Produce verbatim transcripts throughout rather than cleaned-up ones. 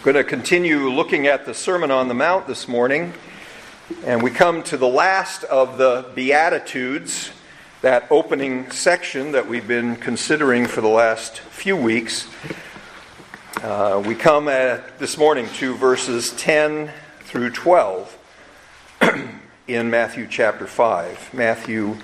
Going to continue looking at the Sermon on the Mount this morning, and we come to the last of the Beatitudes, that opening section that we've been considering for the last few weeks. Uh, we come at, this morning to verses ten through twelve in Matthew chapter five. Matthew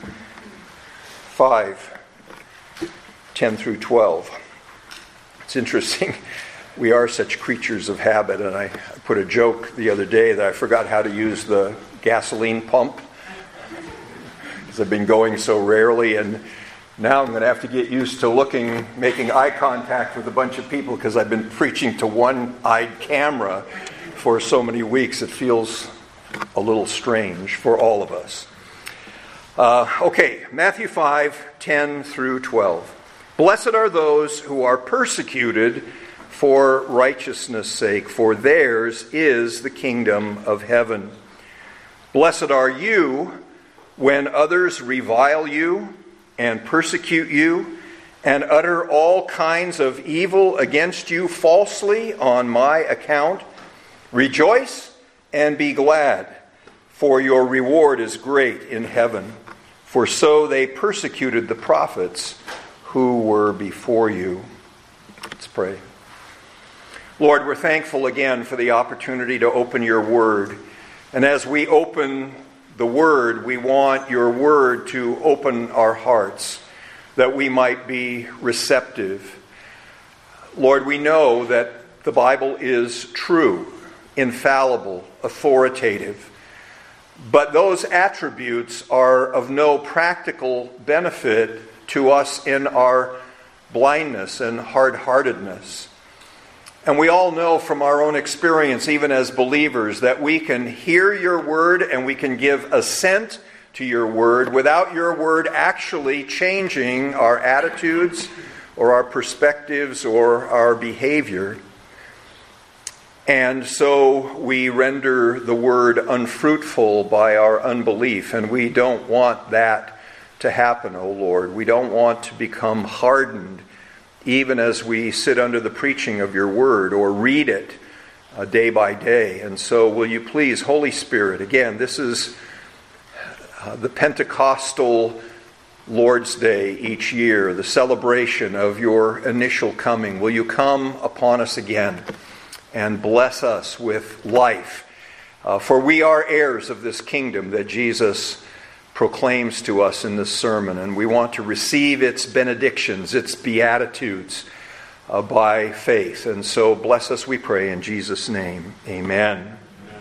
five, ten through twelve. It's interesting. We are such creatures of habit, and I put a joke the other day that I forgot how to use the gasoline pump because I've been going so rarely, and now I'm going to have to get used to looking, making eye contact with a bunch of people because I've been preaching to one-eyed camera for so many weeks. It feels a little strange for all of us. Uh, okay, Matthew five, ten through twelve. Blessed are those who are persecuted for righteousness' sake, for theirs is the kingdom of heaven. Blessed are you when others revile you and persecute you and utter all kinds of evil against you falsely on my account. Rejoice and be glad, for your reward is great in heaven. For so they persecuted the prophets who were before you. Let's pray. Lord, we're thankful again for the opportunity to open your word. And as we open the word, we want your word to open our hearts, that we might be receptive. Lord, we know that the Bible is true, infallible, authoritative. But those attributes are of no practical benefit to us in our blindness and hard-heartedness. And we all know from our own experience, even as believers, that we can hear your word and we can give assent to your word without your word actually changing our attitudes or our perspectives or our behavior. And so we render the word unfruitful by our unbelief, and we don't want that to happen, O Lord. We don't want to become hardened even as we sit under the preaching of your word or read it uh, day by day. And so will you please, Holy Spirit, again, this is uh, the Pentecostal Lord's Day each year, the celebration of your initial coming. Will you come upon us again and bless us with life? Uh, for we are heirs of this kingdom that Jesus proclaims to us in this sermon, and we want to receive its benedictions, its beatitudes uh, by faith. And so bless us, we pray, in Jesus' name. Amen. Amen.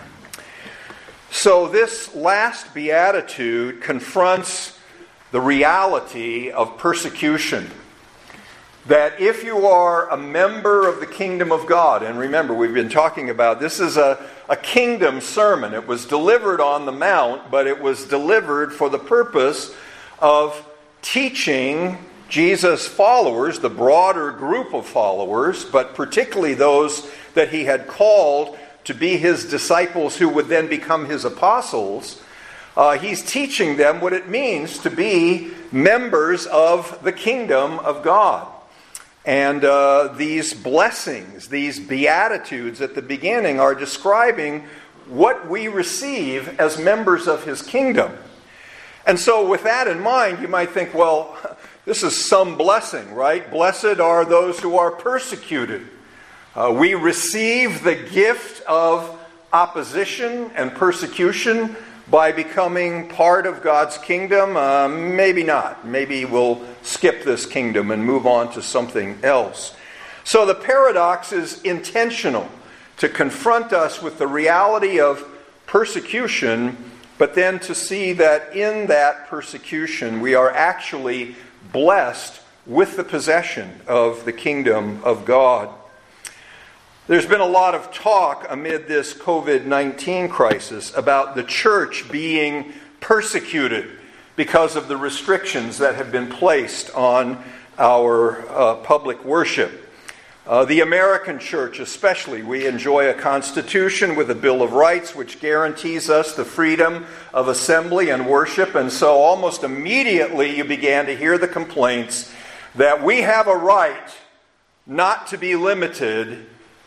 So this last beatitude confronts the reality of persecution. That if you are a member of the kingdom of God, and remember, we've been talking about this is a, a kingdom sermon. It was delivered on the Mount, but it was delivered for the purpose of teaching Jesus' followers, the broader group of followers, but particularly those that he had called to be his disciples who would then become his apostles. Uh, he's teaching them what it means to be members of the kingdom of God. And uh, these blessings, these beatitudes at the beginning are describing what we receive as members of his kingdom. And so with that in mind, you might think, well, this is some blessing, right? Blessed are those who are persecuted. Uh, we receive the gift of opposition and persecution by becoming part of God's kingdom. Uh, maybe not. Maybe we'll skip this kingdom and move on to something else. So the paradox is intentional, to confront us with the reality of persecution, but then to see that in that persecution we are actually blessed with the possession of the kingdom of God. There's been a lot of talk amid this covid nineteen crisis about the church being persecuted because of the restrictions that have been placed on our uh, public worship. Uh, the American church especially, we enjoy a constitution with a Bill of Rights which guarantees us the freedom of assembly and worship, and so almost immediately you began to hear the complaints that we have a right not to be limited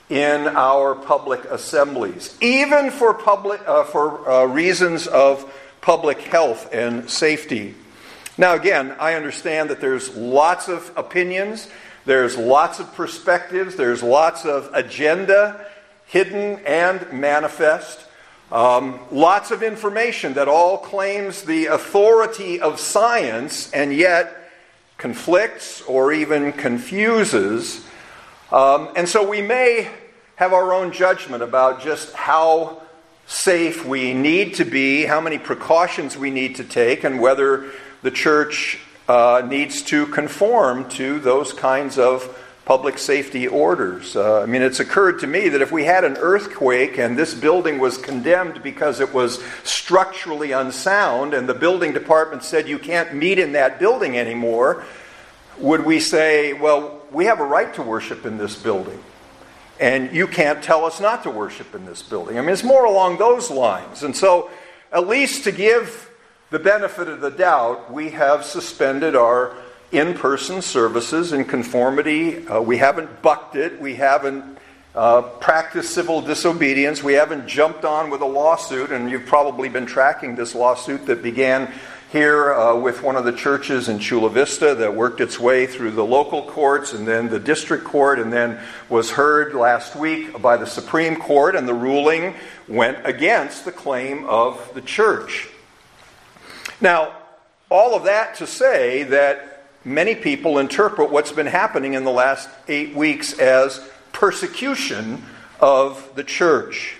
in our public assemblies, even for public uh, for uh, reasons of public health and safety. Now again, I understand that there's lots of opinions, there's lots of perspectives, there's lots of agenda, hidden and manifest, um, lots of information that all claims the authority of science and yet conflicts or even confuses. Um, and so we may have our own judgment about just how safe we need to be, how many precautions we need to take, and whether the church uh, needs to conform to those kinds of public safety orders. Uh, I mean, it's occurred to me that if we had an earthquake and this building was condemned because it was structurally unsound and the building department said you can't meet in that building anymore, would we say, well, we have a right to worship in this building, and you can't tell us not to worship in this building? I mean, it's more along those lines. And so, at least to give the benefit of the doubt, we have suspended our in-person services in conformity. Uh, we haven't bucked it. We haven't uh, practiced civil disobedience. We haven't jumped on with a lawsuit, and you've probably been tracking this lawsuit that began here uh, with one of the churches in Chula Vista that worked its way through the local courts and then the district court and then was heard last week by the Supreme Court, and the ruling went against the claim of the church. Now, all of that to say that many people interpret what's been happening in the last eight weeks as persecution of the church.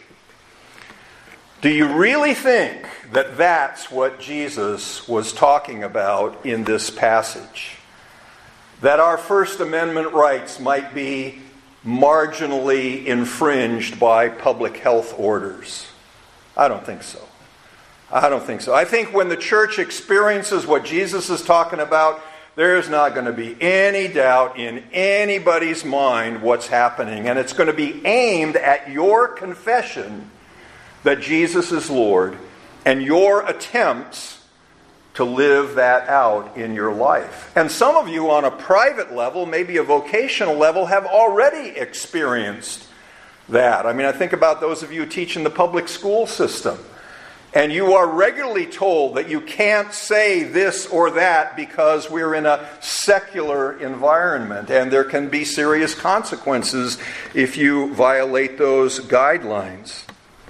Do you really think that that's what Jesus was talking about in this passage? That our First Amendment rights might be marginally infringed by public health orders? I don't think so. I don't think so. I think when the church experiences what Jesus is talking about, there's not going to be any doubt in anybody's mind what's happening. And it's going to be aimed at your confession that Jesus is Lord, and your attempts to live that out in your life. And some of you on a private level, maybe a vocational level, have already experienced that. I mean, I think about those of you who teach in the public school system, and you are regularly told that you can't say this or that because we're in a secular environment, and there can be serious consequences if you violate those guidelines.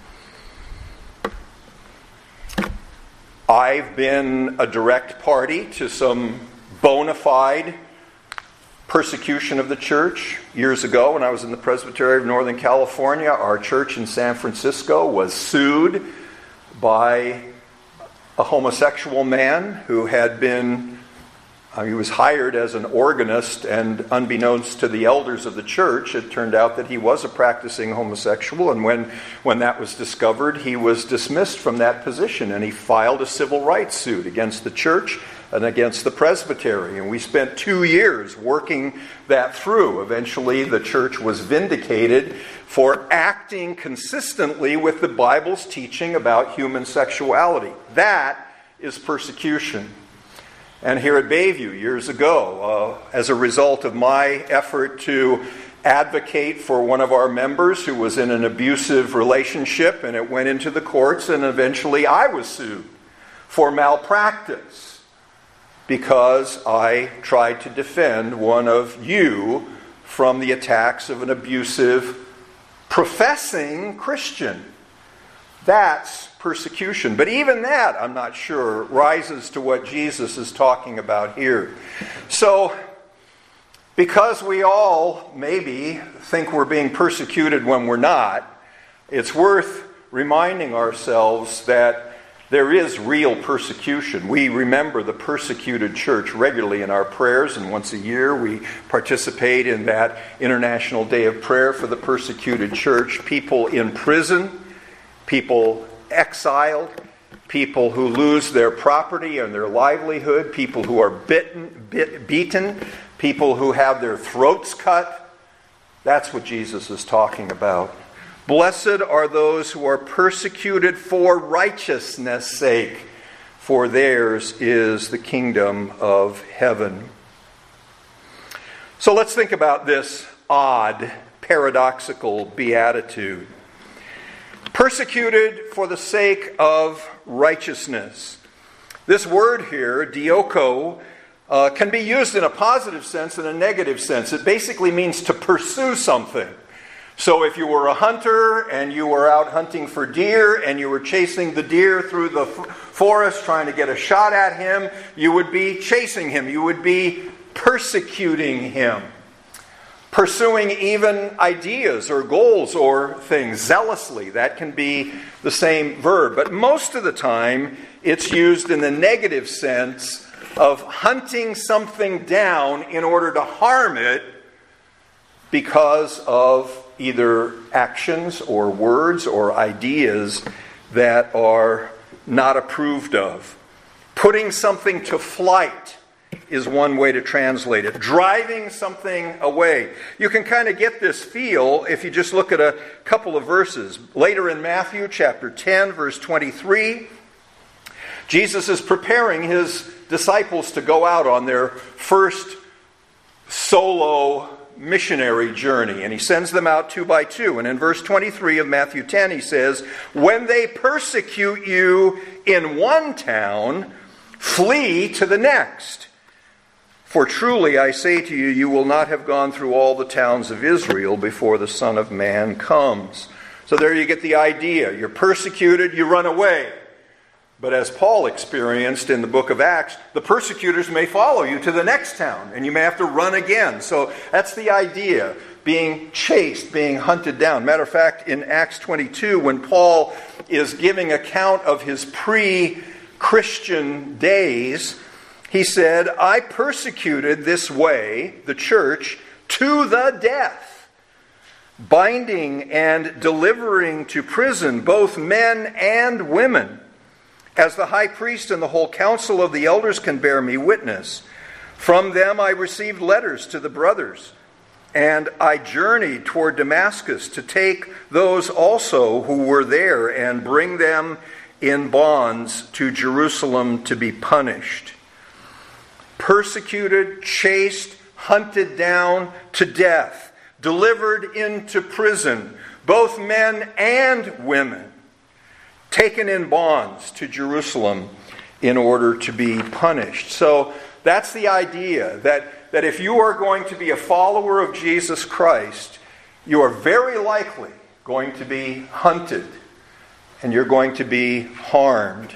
I've been a direct party to some bona fide persecution of the church. Years ago, when I was in the Presbytery of Northern California, our church in San Francisco was sued by a homosexual man who had been, uh, he was hired as an organist, and unbeknownst to the elders of the church, it turned out that he was a practicing homosexual, and when, when that was discovered, he was dismissed from that position, and he filed a civil rights suit against the church and against the presbytery. And we spent two years working that through. Eventually, the church was vindicated for acting consistently with the Bible's teaching about human sexuality. That is persecution. And here at Bayview, years ago, uh, as a result of my effort to advocate for one of our members who was in an abusive relationship, and it went into the courts, and eventually I was sued for malpractice because I tried to defend one of you from the attacks of an abusive, professing Christian. That's persecution. But even that, I'm not sure, rises to what Jesus is talking about here. So, because we all maybe think we're being persecuted when we're not, it's worth reminding ourselves that there is real persecution. We remember the persecuted church regularly in our prayers, and once a year we participate in that International Day of Prayer for the persecuted church. People in prison, people exiled, people who lose their property and their livelihood, people who are bitten, bit, beaten, people who have their throats cut. That's what Jesus is talking about. Blessed are those who are persecuted for righteousness' sake, for theirs is the kingdom of heaven. So let's think about this odd paradoxical beatitude. Persecuted for the sake of righteousness. This word here, dioko, uh, can be used in a positive sense and a negative sense. It basically means to pursue something. So if you were a hunter and you were out hunting for deer and you were chasing the deer through the f- forest trying to get a shot at him, you would be chasing him. You would be persecuting him. Pursuing even ideas or goals or things zealously. That can be the same verb. But most of the time, it's used in the negative sense of hunting something down in order to harm it because of either actions or words or ideas that are not approved of. Putting something to flight is one way to translate it. Driving something away. You can kind of get this feel if you just look at a couple of verses. Later in Matthew chapter ten, verse twenty-three, Jesus is preparing his disciples to go out on their first solo missionary journey. And he sends them out two by two. And in verse twenty-three of Matthew ten, he says, "When they persecute you in one town, flee to the next. For truly I say to you, you will not have gone through all the towns of Israel before the Son of Man comes." So there you get the idea. You're persecuted, you run away. But as Paul experienced in the book of Acts, the persecutors may follow you to the next town, and you may have to run again. So that's the idea, being chased, being hunted down. Matter of fact, in Acts twenty-two, when Paul is giving account of his pre-Christian days, he said, "I persecuted this way, the church, to the death, binding and delivering to prison both men and women. As the high priest and the whole council of the elders can bear me witness. From them I received letters to the brothers, and I journeyed toward Damascus to take those also who were there and bring them in bonds to Jerusalem to be punished." Persecuted, chased, hunted down to death, delivered into prison, both men and women, taken in bonds to Jerusalem in order to be punished. So that's the idea, that, that if you are going to be a follower of Jesus Christ, you are very likely going to be hunted and you're going to be harmed.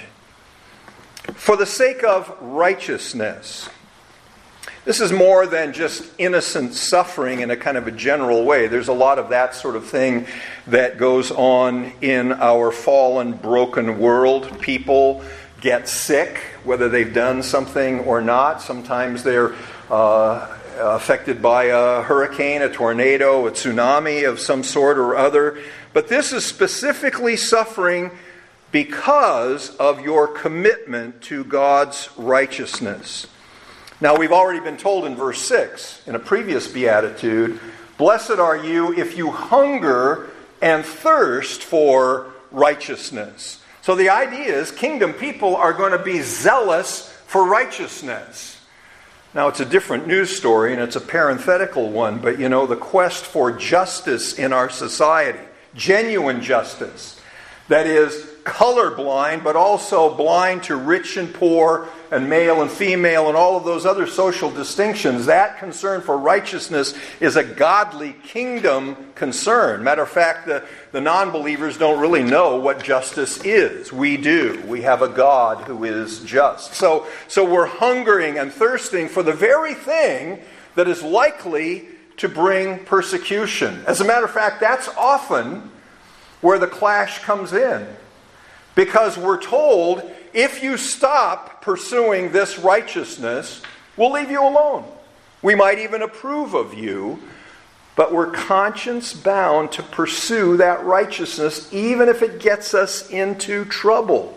For the sake of righteousness. This is more than just innocent suffering in a kind of a general way. There's a lot of that sort of thing that goes on in our fallen, broken world. People get sick, whether they've done something or not. Sometimes they're uh, affected by a hurricane, a tornado, a tsunami of some sort or other. But this is specifically suffering because of your commitment to God's righteousness. Now, we've already been told in verse six, in a previous beatitude, "Blessed are you if you hunger and thirst for righteousness." So the idea is kingdom people are going to be zealous for righteousness. Now, it's a different news story, and it's a parenthetical one, but you know, the quest for justice in our society, genuine justice, that is colorblind, but also blind to rich and poor and male and female and all of those other social distinctions. That concern for righteousness is a godly kingdom concern. Matter of fact, the, the non-believers don't really know what justice is. We do. We have a God who is just. So, so we're hungering and thirsting for the very thing that is likely to bring persecution. As a matter of fact, that's often where the clash comes in. Because we're told, if you stop pursuing this righteousness, we'll leave you alone. We might even approve of you, but we're conscience bound to pursue that righteousness, even if it gets us into trouble.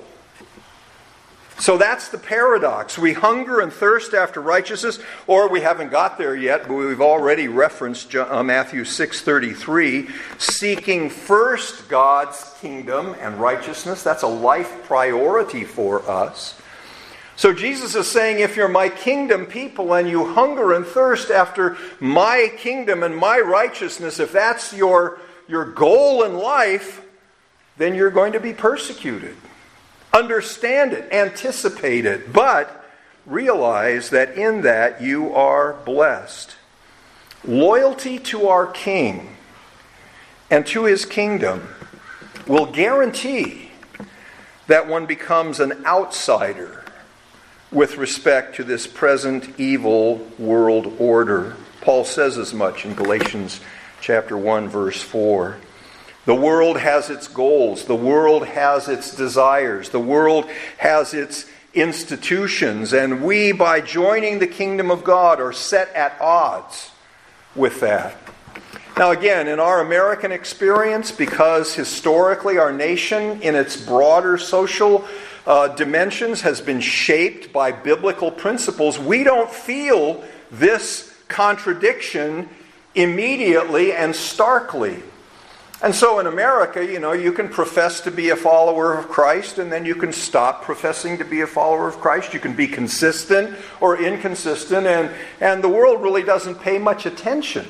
So that's the paradox. We hunger and thirst after righteousness, or we haven't got there yet, but we've already referenced Matthew six thirty-three, seeking first God's kingdom and righteousness. That's a life priority for us. So Jesus is saying, if you're my kingdom people and you hunger and thirst after my kingdom and my righteousness, if that's your, your goal in life, then you're going to be persecuted. Understand it, anticipate it, but realize that in that you are blessed. Loyalty to our King and to His kingdom will guarantee that one becomes an outsider with respect to this present evil world order. Paul says as much in Galatians chapter one, verse four. The world has its goals. The world has its desires. The world has its institutions. And we, by joining the kingdom of God, are set at odds with that. Now again, in our American experience, because historically our nation in its broader social uh, dimensions has been shaped by biblical principles, we don't feel this contradiction immediately and starkly. And so in America, you know, you can profess to be a follower of Christ and then you can stop professing to be a follower of Christ. You can be consistent or inconsistent, and, and the world really doesn't pay much attention.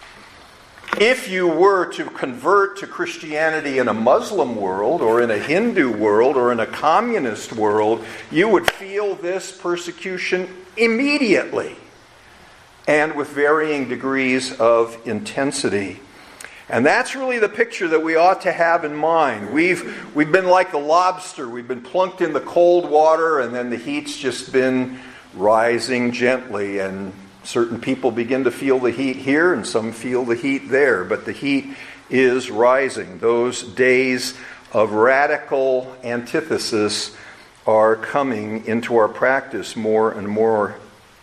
If you were to convert to Christianity in a Muslim world or in a Hindu world or in a communist world, you would feel this persecution immediately and with varying degrees of intensity. And that's really the picture that we ought to have in mind. We've, we've been like the lobster. We've been plunked in the cold water and then the heat's just been rising gently, and certain people begin to feel the heat here and some feel the heat there, but the heat is rising. Those days of radical antithesis are coming into our practice more and more.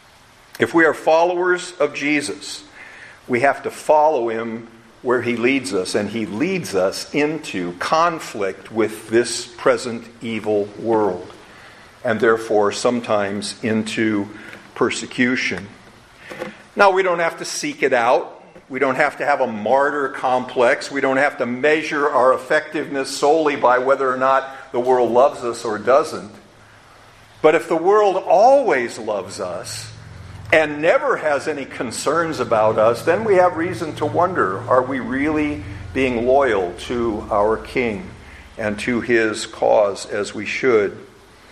If we are followers of Jesus, we have to follow Him where He leads us, and He leads us into conflict with this present evil world, and therefore sometimes into persecution. Now, we don't have to seek it out. We don't have to have a martyr complex. We don't have to measure our effectiveness solely by whether or not the world loves us or doesn't. But if the world always loves us and never has any concerns about us, then we have reason to wonder, are we really being loyal to our King and to His cause as we should?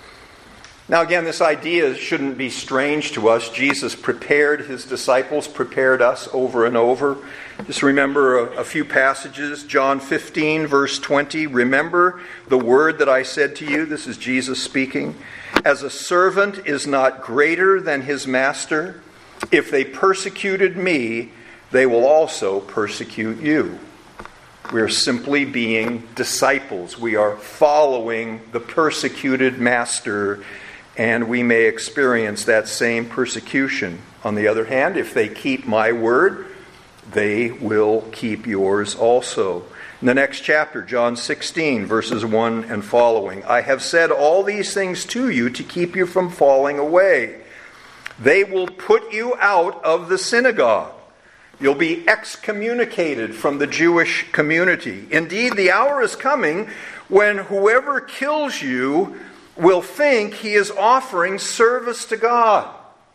Now again, this idea shouldn't be strange to us. Jesus prepared His disciples, prepared us over and over. Just remember a, a few passages. John fifteen, verse twenty. Remember the word that I said to you. This is Jesus speaking. As a servant is not greater than his master, if they persecuted me, they will also persecute you. We are simply being disciples. We are following the persecuted master, and we may experience that same persecution. On the other hand, if they keep my word, they will keep yours also. In the next chapter, John sixteen, verses one and following, I have said all these things to you to keep you from falling away. They will put you out of the synagogue. You'll be excommunicated from the Jewish community. Indeed, the hour is coming when whoever kills you will think he is offering service to God.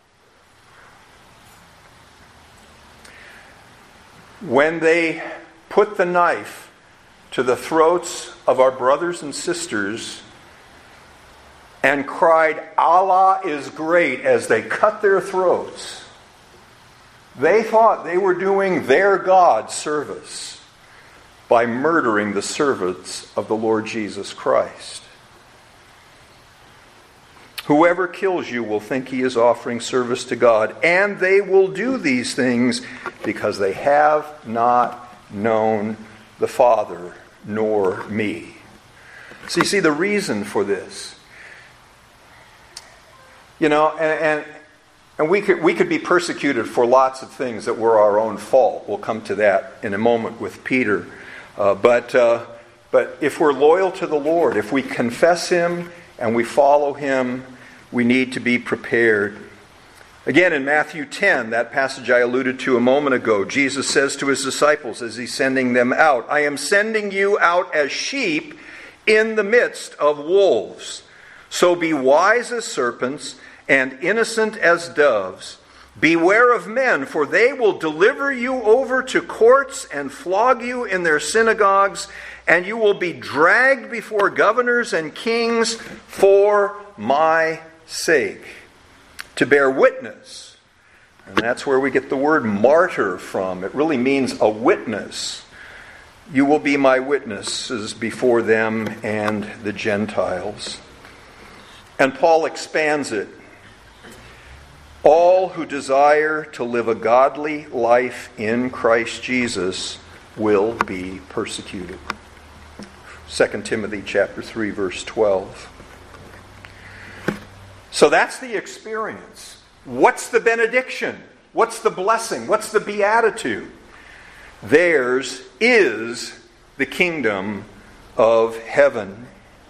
When they put the knife to the throats of our brothers and sisters and cried, Allah is great, as they cut their throats, they thought they were doing their God service by murdering the servants of the Lord Jesus Christ. Whoever kills you will think he is offering service to God, and they will do these things because they have not known the Father nor me. So you see the reason for this. You know, and, and, and we could, we could be persecuted for lots of things that were our own fault. We'll come to that in a moment with Peter. Uh, but, uh, but if we're loyal to the Lord, if we confess Him and we follow Him, we need to be prepared. Again, in Matthew ten, that passage I alluded to a moment ago, Jesus says to His disciples as He's sending them out, I am sending you out as sheep in the midst of wolves. So be wise as serpents and innocent as doves. Beware of men, for they will deliver you over to courts and flog you in their synagogues, and you will be dragged before governors and kings for my sake, to bear witness. And that's where we get the word martyr from. It really means a witness. You will be my witnesses before them and the Gentiles. And Paul expands it. All who desire to live a godly life in Christ Jesus will be persecuted. Second Timothy chapter three, verse twelve. So that's the experience. What's the benediction? What's the blessing? What's the beatitude? Theirs is the kingdom of heaven.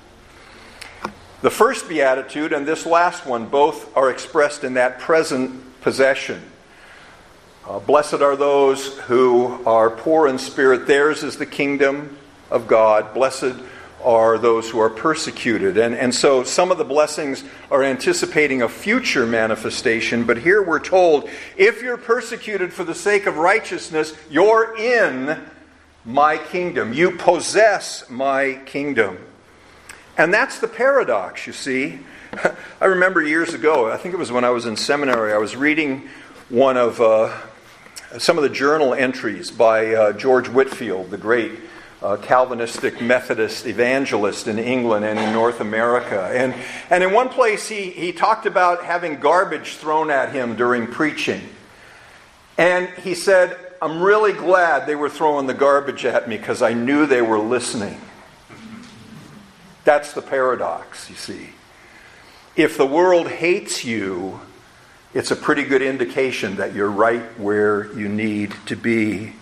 The first beatitude and this last one both are expressed in that present possession. Uh, Blessed are those who are poor in spirit. Theirs is the kingdom of God. Blessed are those who are persecuted. And, and so some of the blessings are anticipating a future manifestation. But here we're told, if you're persecuted for the sake of righteousness, you're in my kingdom. You possess my kingdom. And that's the paradox, you see. I remember years ago, I think it was when I was in seminary, I was reading one of uh, some of the journal entries by uh, George Whitefield, the great uh, Calvinistic Methodist evangelist in England and in North America. And, and in one place he, he talked about having garbage thrown at him during preaching. And he said, I'm really glad they were throwing the garbage at me because I knew they were listening. That's the paradox, you see. If the world hates you, it's a pretty good indication that you're right where you need to be.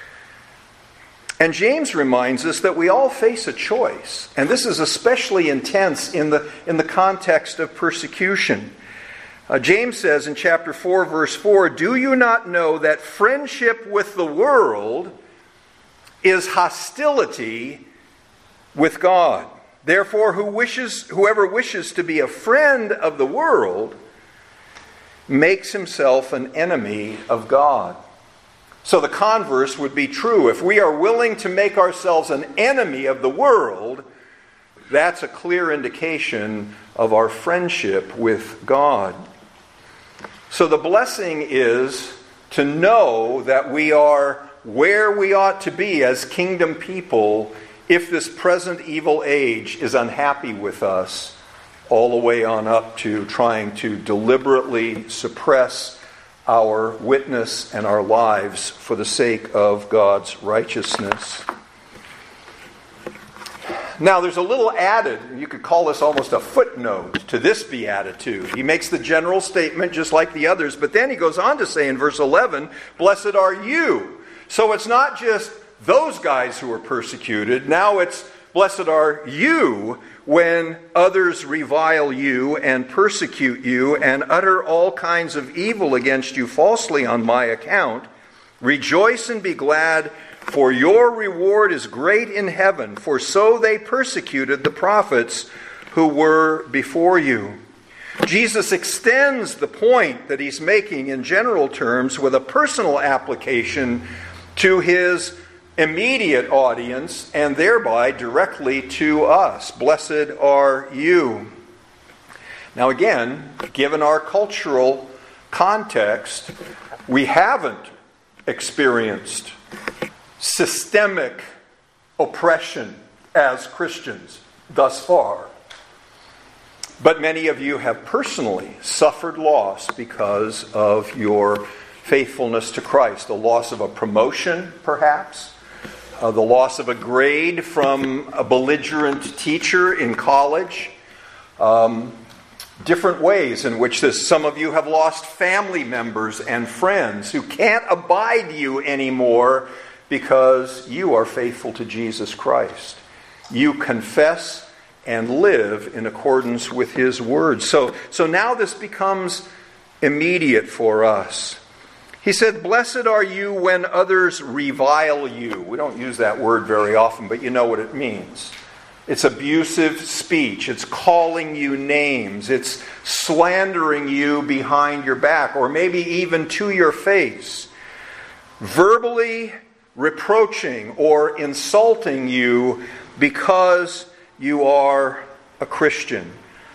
And James reminds us that we all face a choice. And this is especially intense in the, in the context of persecution. Uh, James says in chapter four, verse four, do you not know that friendship with the world is hostility with God? Therefore, who wishes, whoever wishes to be a friend of the world makes himself an enemy of God. So the converse would be true. If we are willing to make ourselves an enemy of the world, that's a clear indication of our friendship with God. So the blessing is to know that we are where we ought to be as kingdom people if this present evil age is unhappy with us, all the way on up to trying to deliberately suppress our witness and our lives for the sake of God's righteousness. Now, there's a little added, you could call this almost a footnote to this beatitude. He makes the general statement just like the others, but then he goes on to say in verse eleven, blessed are you. So it's not just those guys who are persecuted. Now it's, blessed are you when others revile you and persecute you and utter all kinds of evil against you falsely on my account. Rejoice and be glad, for your reward is great in heaven, for so they persecuted the prophets who were before you. Jesus extends the point that he's making in general terms with a personal application to his immediate audience and thereby directly to us. Blessed are you. Now again, given our cultural context, we haven't experienced systemic oppression as Christians thus far. But many of you have personally suffered loss because of your faithfulness to Christ. The loss of a promotion, perhaps. Uh, the loss of a grade from a belligerent teacher in college. Um, different ways in which this, some of you have lost family members and friends who can't abide you anymore because you are faithful to Jesus Christ. You confess and live in accordance with His Word. So, so now this becomes immediate for us. He said, blessed are you when others revile you. We don't use that word very often, but you know what it means. It's abusive speech. It's calling you names. It's slandering you behind your back, or maybe even to your face. Verbally reproaching or insulting you because you are a Christian.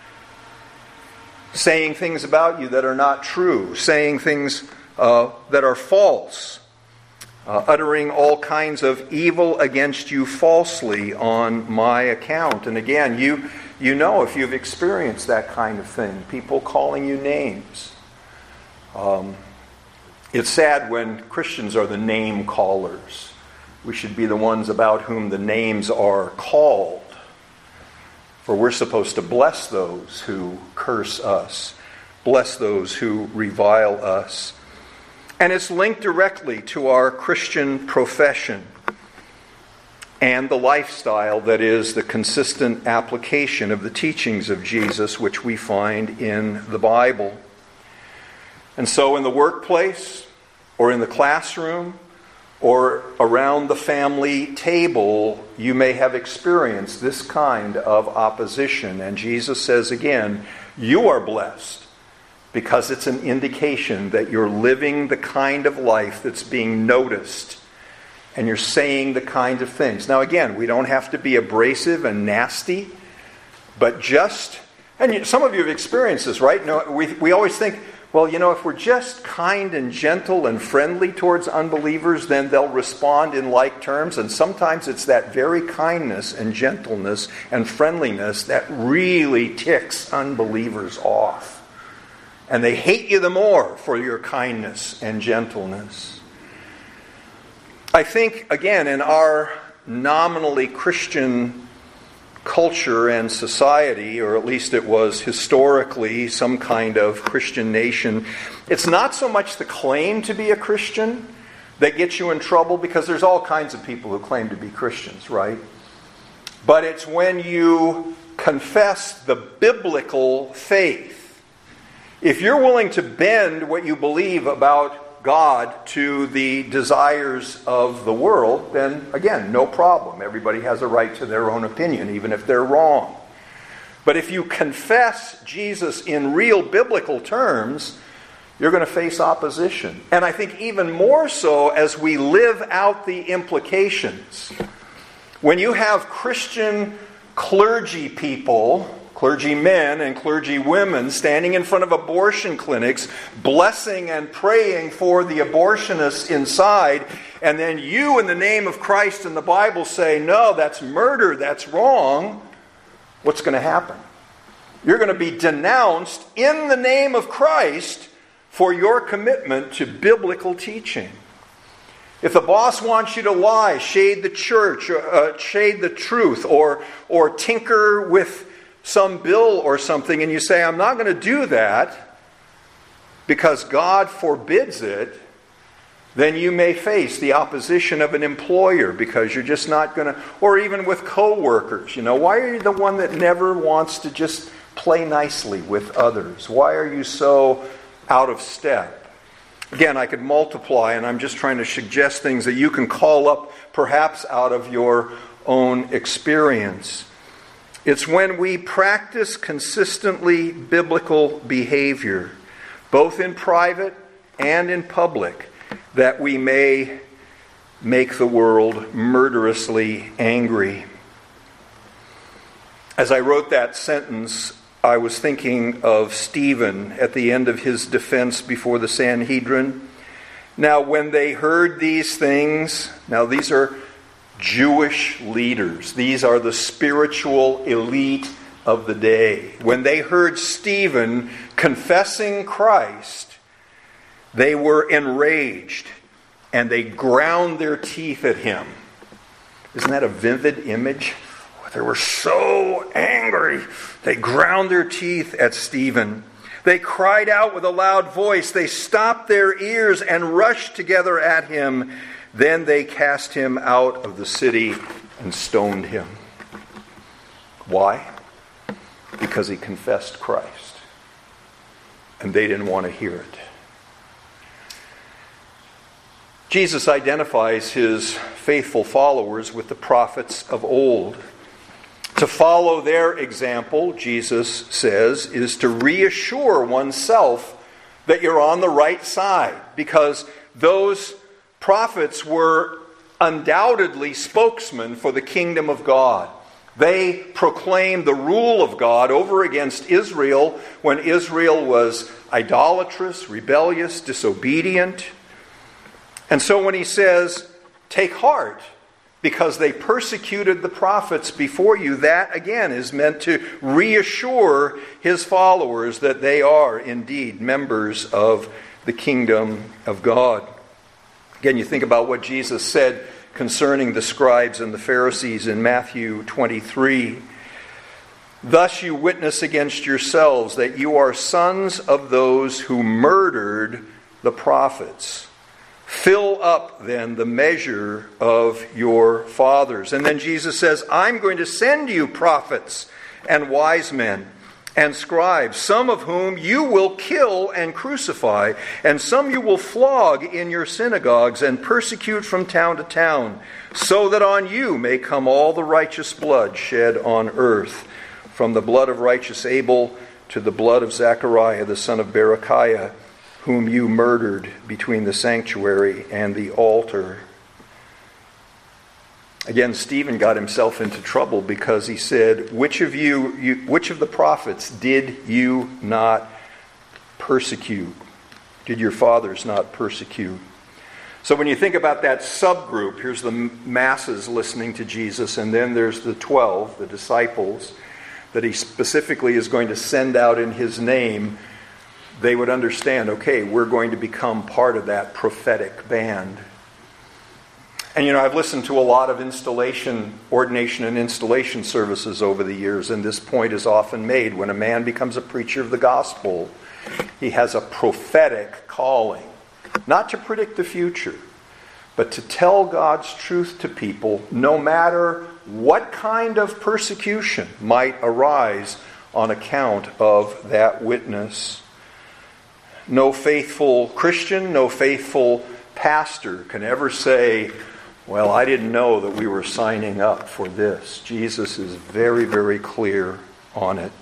Saying things about you that are not true. Saying things uh, that are false. Uh, uttering all kinds of evil against you falsely on my account. And again, you you know if you've experienced that kind of thing. People calling you names. Um, it's sad when Christians are the name callers. We should be the ones about whom the names are called. For we're supposed to bless those who curse us, bless those who revile us. And it's linked directly to our Christian profession and the lifestyle that is the consistent application of the teachings of Jesus, which we find in the Bible. And so in the workplace, or in the classroom, or around the family table, you may have experienced this kind of opposition. And Jesus says again, you are blessed because it's an indication that you're living the kind of life that's being noticed. And you're saying the kinds of things. Now again, we don't have to be abrasive and nasty, but just, and some of you have experienced this, right? No, we, we always think, well, you know, if we're just kind and gentle and friendly towards unbelievers, then they'll respond in like terms. And sometimes it's that very kindness and gentleness and friendliness that really ticks unbelievers off. And they hate you the more for your kindness and gentleness. I think, again, in our nominally Christian culture and society, or at least it was historically some kind of Christian nation, it's not so much the claim to be a Christian that gets you in trouble, because there's all kinds of people who claim to be Christians, right? But it's when you confess the biblical faith. If you're willing to bend what you believe about God to the desires of the world, then again, no problem. Everybody has a right to their own opinion, even if they're wrong. But if you confess Jesus in real biblical terms, you're going to face opposition. And I think even more so as we live out the implications. When you have Christian clergy people, clergy men and clergy women standing in front of abortion clinics, blessing and praying for the abortionists inside, and then you in the name of Christ and the Bible say, no, that's murder, that's wrong, what's going to happen? You're going to be denounced in the name of Christ for your commitment to biblical teaching. If the boss wants you to lie, shade the church, uh, shade the truth, or or tinker with some bill or something, and you say, I'm not going to do that because God forbids it, then you may face the opposition of an employer because you're just not going to, or even with co-workers. You know, why are you the one that never wants to just play nicely with others? Why are you so out of step? Again, I could multiply, and I'm just trying to suggest things that you can call up perhaps out of your own experience. It's when we practice consistently biblical behavior, both in private and in public, that we may make the world murderously angry. As I wrote that sentence, I was thinking of Stephen at the end of his defense before the Sanhedrin. Now, when they heard these things, now these are Jewish leaders. These are the spiritual elite of the day. When they heard Stephen confessing Christ, they were enraged and they ground their teeth at him. Isn't that a vivid image? They were so angry. They ground their teeth at Stephen. They cried out with a loud voice. They stopped their ears and rushed together at him. Then they cast him out of the city and stoned him. Why? Because he confessed Christ. And they didn't want to hear it. Jesus identifies his faithful followers with the prophets of old. To follow their example, Jesus says, is to reassure oneself that you're on the right side, because those prophets were undoubtedly spokesmen for the kingdom of God. They proclaimed the rule of God over against Israel when Israel was idolatrous, rebellious, disobedient. And so when he says, take heart, because they persecuted the prophets before you, that again is meant to reassure his followers that they are indeed members of the kingdom of God. Again, you think about what Jesus said concerning the scribes and the Pharisees in Matthew twenty-three. Thus you witness against yourselves that you are sons of those who murdered the prophets. Fill up then the measure of your fathers. And then Jesus says, I'm going to send you prophets and wise men and scribes, some of whom you will kill and crucify, and some you will flog in your synagogues and persecute from town to town, so that on you may come all the righteous blood shed on earth, from the blood of righteous Abel to the blood of Zechariah the son of Berechiah, whom you murdered between the sanctuary and the altar. Again, Stephen got himself into trouble because he said, which of you, you which of the prophets did you not persecute? Did your fathers not persecute? So when you think about that subgroup, here's the masses listening to Jesus, and then there's the twelve, the disciples, that he specifically is going to send out in his name. They would understand, okay, we're going to become part of that prophetic band. And you know, I've listened to a lot of installation, ordination and installation services over the years, and this point is often made. When a man becomes a preacher of the gospel, he has a prophetic calling, not to predict the future, but to tell God's truth to people, no matter what kind of persecution might arise on account of that witness. No faithful Christian, no faithful pastor can ever say, well, I didn't know that we were signing up for this. Jesus is very, very clear on it.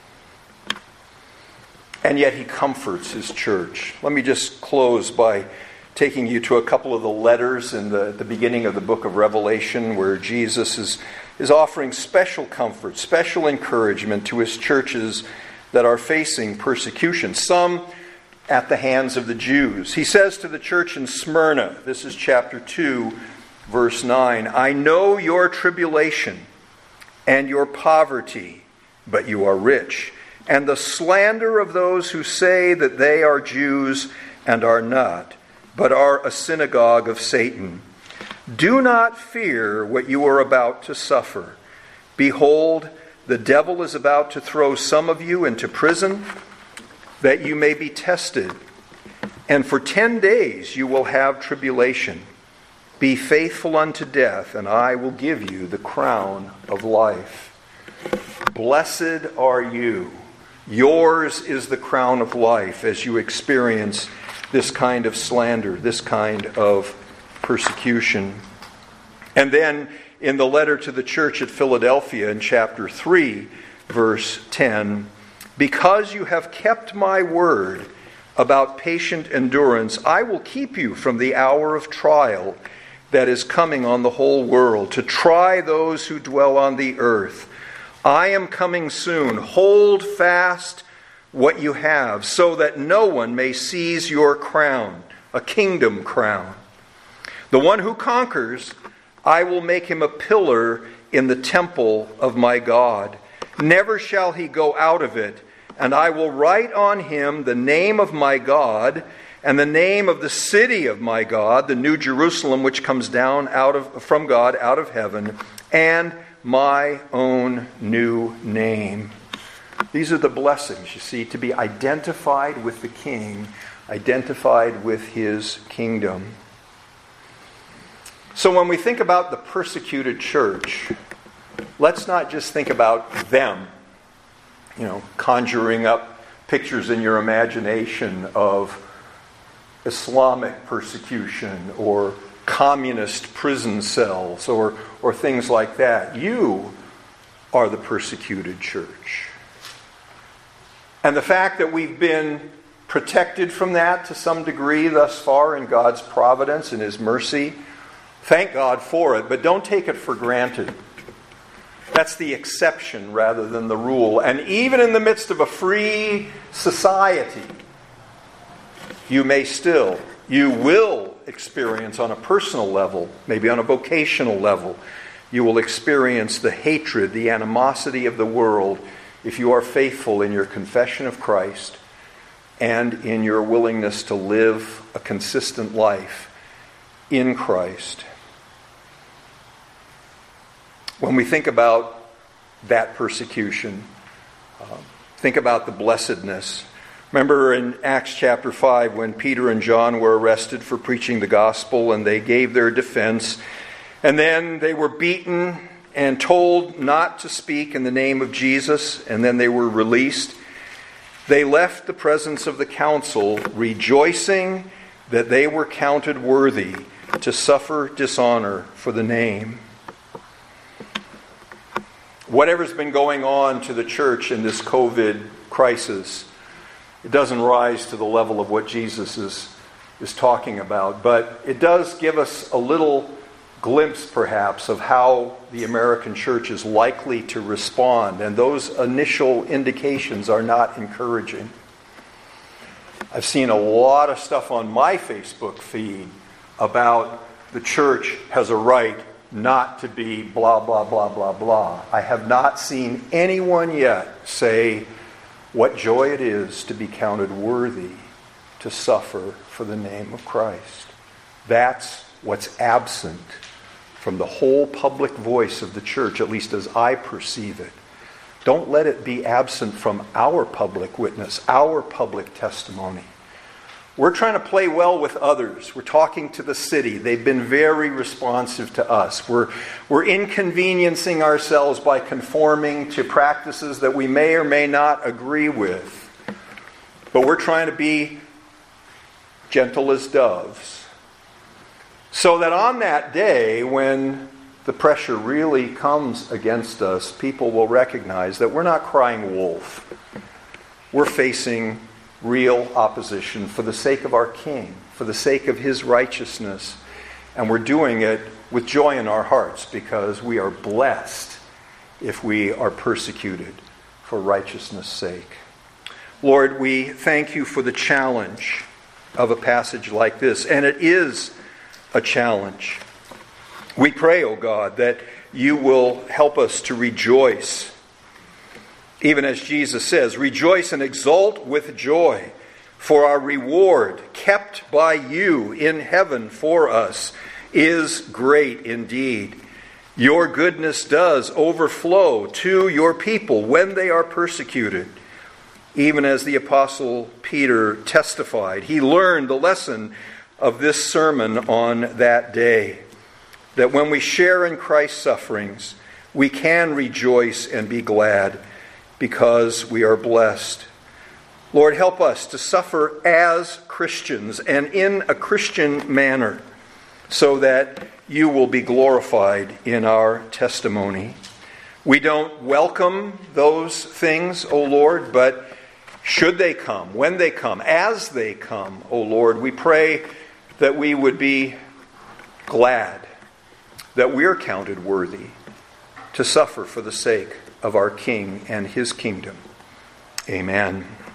And yet he comforts his church. Let me just close by taking you to a couple of the letters in the, the beginning of the book of Revelation, where Jesus is, is offering special comfort, special encouragement to his churches that are facing persecution. Some at the hands of the Jews. He says to the church in Smyrna, this is chapter two, verse nine, I know your tribulation and your poverty, but you are rich, and the slander of those who say that they are Jews and are not, but are a synagogue of Satan. Do not fear what you are about to suffer. Behold, the devil is about to throw some of you into prison, that you may be tested. And for ten days you will have tribulation. Be faithful unto death, and I will give you the crown of life. Blessed are you. Yours is the crown of life as you experience this kind of slander, this kind of persecution. And then in the letter to the church at Philadelphia in chapter three, verse ten, because you have kept my word about patient endurance, I will keep you from the hour of trial that is coming on the whole world, to try those who dwell on the earth. I am coming soon. Hold fast what you have, so that no one may seize your crown, a kingdom crown. The one who conquers, I will make him a pillar in the temple of my God. Never shall he go out of it. And I will write on him the name of my God and the name of the city of my God, the New Jerusalem, which comes down out of from God out of heaven, and my own new name. These are the blessings, you see, to be identified with the King, identified with his kingdom. So when we think about the persecuted church, let's not just think about them, you know, conjuring up pictures in your imagination of Islamic persecution or communist prison cells or, or things like that. You are the persecuted church. And the fact that we've been protected from that to some degree thus far in God's providence and His mercy, thank God for it, but don't take it for granted. That's the exception rather than the rule. And even in the midst of a free society, you may still, you will experience on a personal level, maybe on a vocational level, you will experience the hatred, the animosity of the world if you are faithful in your confession of Christ and in your willingness to live a consistent life in Christ. When we think about that persecution, uh, think about the blessedness. Remember in Acts chapter five when Peter and John were arrested for preaching the gospel and they gave their defense. And then they were beaten and told not to speak in the name of Jesus. And then they were released. They left the presence of the council rejoicing that they were counted worthy to suffer dishonor for the name. Whatever's been going on to the church in this COVID crisis, it doesn't rise to the level of what Jesus is, is talking about. But it does give us a little glimpse, perhaps, of how the American church is likely to respond. And those initial indications are not encouraging. I've seen a lot of stuff on my Facebook feed about the church has a right not to be blah, blah, blah, blah, blah. I have not seen anyone yet say what joy it is to be counted worthy to suffer for the name of Christ. That's what's absent from the whole public voice of the church, at least as I perceive it. Don't let it be absent from our public witness, our public testimony. We're trying to play well with others. We're talking to the city. They've been very responsive to us. We're, we're inconveniencing ourselves by conforming to practices that we may or may not agree with. But we're trying to be gentle as doves. So that on that day, when the pressure really comes against us, people will recognize that we're not crying wolf. We're facing real opposition for the sake of our King, for the sake of His righteousness. And we're doing it with joy in our hearts because we are blessed if we are persecuted for righteousness' sake. Lord, we thank You for the challenge of a passage like this. And it is a challenge. We pray, O God, that You will help us to rejoice. Even as Jesus says, rejoice and exult with joy, for our reward kept by You in heaven for us is great indeed. Your goodness does overflow to Your people when they are persecuted. Even as the Apostle Peter testified, he learned the lesson of this sermon on that day, that when we share in Christ's sufferings, we can rejoice and be glad, because we are blessed. Lord, help us to suffer as Christians and in a Christian manner so that You will be glorified in our testimony. We don't welcome those things, O Lord, but should they come, when they come, as they come, O Lord, we pray that we would be glad that we're counted worthy to suffer for the sake of our King and His kingdom. Amen.